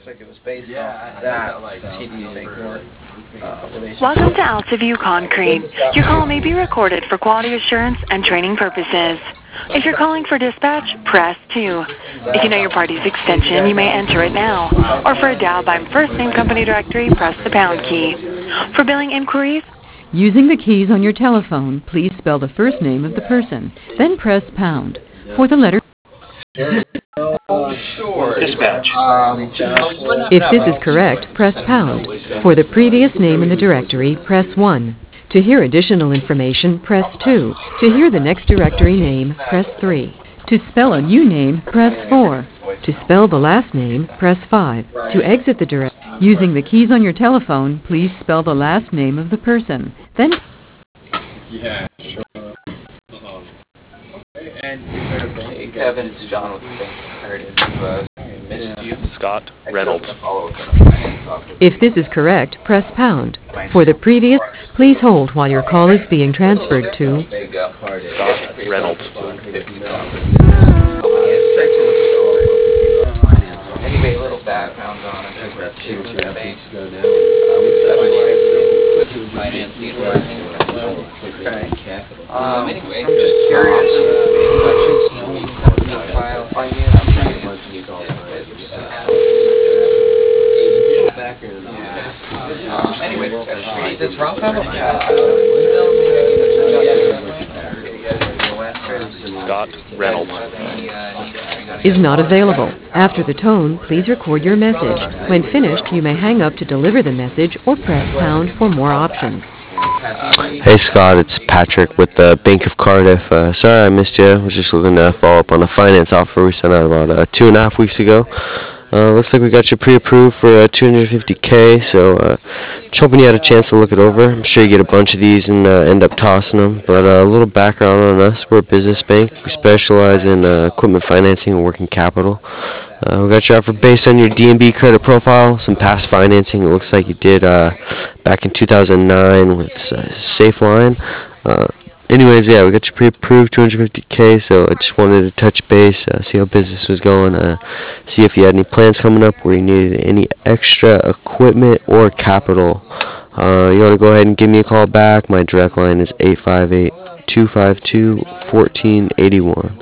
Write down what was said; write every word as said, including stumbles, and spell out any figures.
looks like it was based yeah, off that like T D Baker uh, relationship. Welcome to AltaView Concrete. Your call may be recorded for quality assurance and training purposes. If you're calling for dispatch, press two. If you know your party's extension, you may enter it now. Or for a dial by first name company directory, press the pound key. For billing inquiries, using the keys on your telephone, please spell the first name of the person, then press pound. For the letter Dispatch. If this is correct, press pound. For the previous name in the directory, press one. To hear additional information, press two. To hear the next directory name, press three. To spell a new name, press four. To spell the last name, press five. To exit the directory, using the keys on your telephone, please spell the last name of the person. Then Yeah, sure. Hey Kevin, it's John with the Bank of Heritage. Uh, missed you. Scott Reynolds. if this is correct, press pound. For the previous, please hold while your call is being transferred to There you go. Scott Reynolds. Anyway, a little background on it. Bank. Financing. Okay. Um, anyway, I'm just curious. File Um, anyway, does Ralph have a Scott Reynolds. is not available. After the tone, please record your message. When finished, you may hang up to deliver the message or press pound for more options. Hey Scott, it's Patrick with the Bank of Cardiff. Uh, sorry I missed you. I was just looking to follow up on a finance offer we sent out about uh, two and a half weeks ago. Uh, looks like we got you pre-approved for uh, two hundred fifty K, so uh, just hoping you had a chance to look it over. I'm sure you get a bunch of these and uh, end up tossing them. But uh, a little background on us: we're a business bank. We specialize in uh, equipment financing and working capital. Uh, we got your offer based on your D and B credit profile, some past financing. It looks like you did uh, back in two thousand nine with uh, SafeLine. Uh, anyways, yeah, we got you pre-approved two hundred fifty K, so I just wanted to touch base, uh, see how business was going, uh, see if you had any plans coming up where you needed any extra equipment or capital. Uh, you want to go ahead and give me a call back. My direct line is eight five eight, two five two, one four eight one.